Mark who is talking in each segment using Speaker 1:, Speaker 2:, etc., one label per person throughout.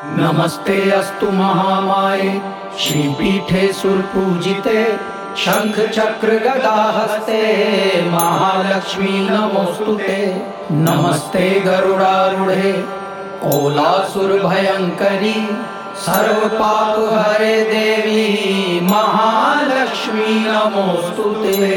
Speaker 1: नमस्ते अस्तु महामाये श्रीपीठे सुरपूजिते शंख चक्र गदा हस्ते महालक्ष्मी नमोस्तुते। नमस्ते गरुडारूढ़े कोलासुर भयंकरी सर्व पाप हरे देवी महालक्ष्मी नमोस्तुते।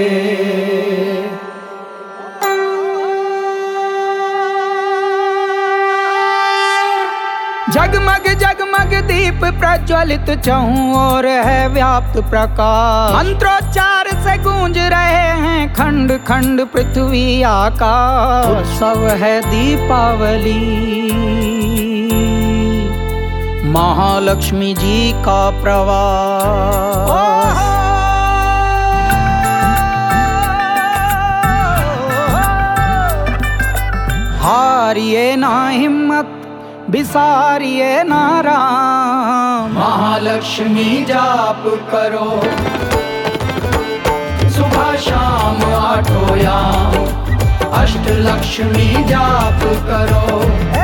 Speaker 2: जगमग जगमग दीप प्रज्वलित चहुं ओर है व्याप्त प्रकाश। मंत्रोच्चार से गूंज रहे हैं खंड खंड पृथ्वी आकाश। उत्सव है दीपावली महालक्ष्मी जी का प्रवास। हारिए ना हिम्मत बिसारिए ना राम।
Speaker 1: महालक्ष्मी जाप करो सुबह शाम आठों याम। अष्टलक्ष्मी जाप करो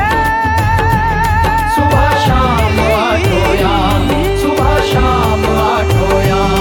Speaker 1: सुबह शाम आठों याम। सुबह शाम आठों याम।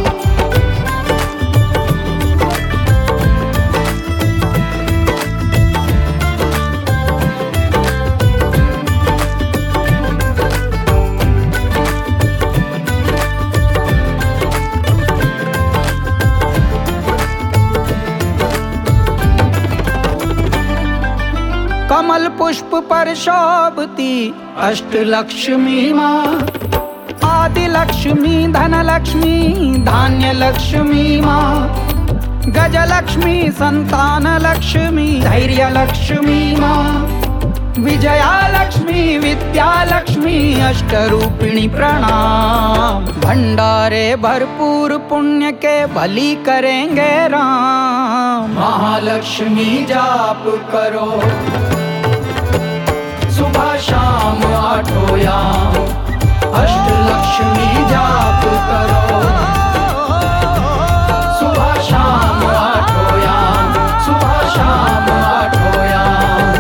Speaker 2: कमल पुष्प पर शोभती अष्टलक्ष्मी माँ। आदि लक्ष्मी धन लक्ष्मी धान्य लक्ष्मी माँ। गजलक्ष्मी संतान लक्ष्मी धैर्य लक्ष्मी माँ। विजया लक्ष्मी विद्या लक्ष्मी अष्टरूपिणी प्रणाम। भंडारे भरपूर पुण्य के बलि करेंगे राम।
Speaker 1: महालक्ष्मी जाप करो सुबह शाम आठों याम। अष्टलक्ष्मी जाप करो सुबह शाम आठों याम। सुबह शाम आठों याम।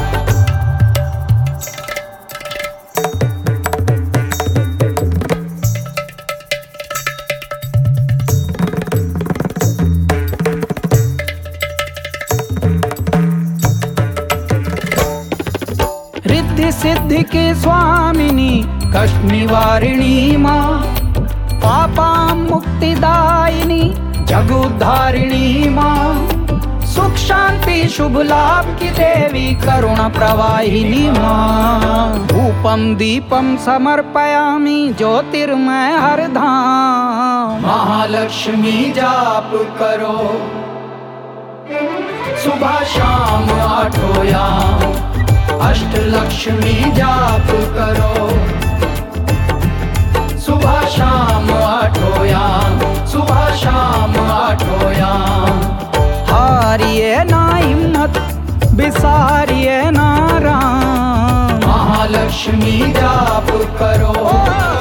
Speaker 2: रिद्धि सिद्धि की स्वामिनी कष्ट निवारिणी माँ। पापां मुक्तिदायिनी जगोद्धारिणी माँ। सुख शांति शुभ लाभ की देवी करुणा प्रवाहिनी माँ। धूपम दीपम समर्पयामि ज्योतिर्मय हर धाम।
Speaker 1: महालक्ष्मी जाप करो सुबह शाम आठों याम। अष्टलक्ष्मी जाप करो सुबह शाम आठों याम। सुबह शाम आठों याम।
Speaker 2: हारिए ना हिम्मत बिसारिए ना राम।
Speaker 1: महालक्ष्मी जाप करो